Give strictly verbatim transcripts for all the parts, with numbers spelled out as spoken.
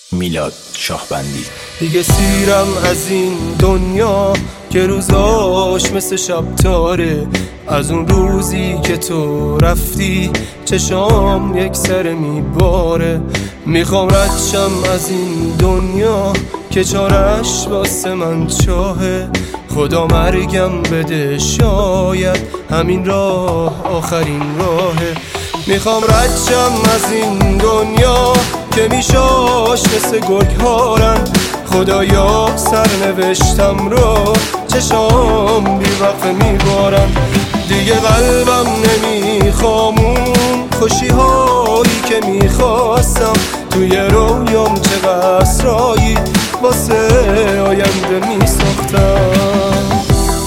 میلاد شاهبندی. دیگه سیرم از این دنیا که روزاش مثل شب تاره، از اون روزی که تو رفتی چشام یک سر میباره. میخوام ردشم از این دنیا که چارش واسه من چاهه، خدا مرگم بده شاید همین راه آخرین راهه. میخوام ردشم از این دنیا که میشاش مثل گرگ هارن، خدایا سرنوشتم رو چشام بی وقفه میبارن. دیگه قلبم نمیخوامون خوشی هایی که میخواستم، توی رویام چه قصرایی واسه آینده میساختم.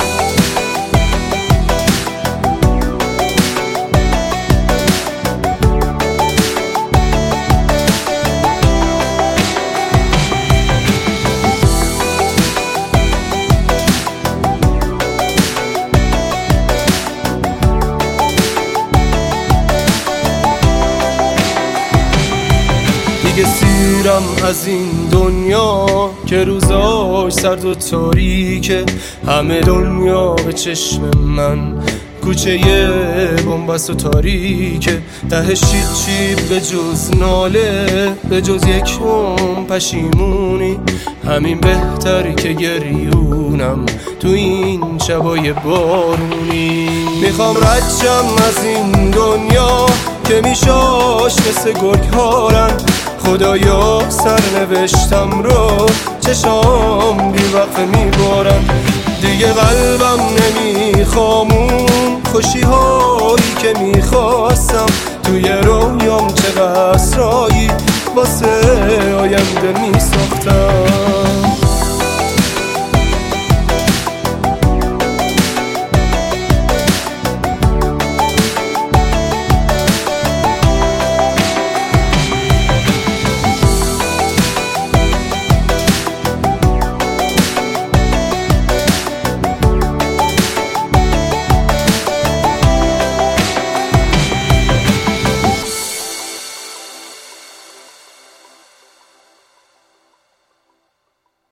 دیگه سیرم از این دنیا که روزاش سرد و تاریکه، همه دنیا به چشم من کوچه بنبست و تاریکه. تهش چی به جز ناله، به جز یک هم پشیمونی، همین بهتر که گریونم تو این شبای بارونی. میخوام ردشم از این دنیا که میشاش مثل گرگ هارن، خدایا سرنوشتم رو چشام بی وقفه میبارن. دیگه قلبم نمیخوامون خوشی هایی که میخواستم، توی رویام چه قصرایی واسه آینده میساختم.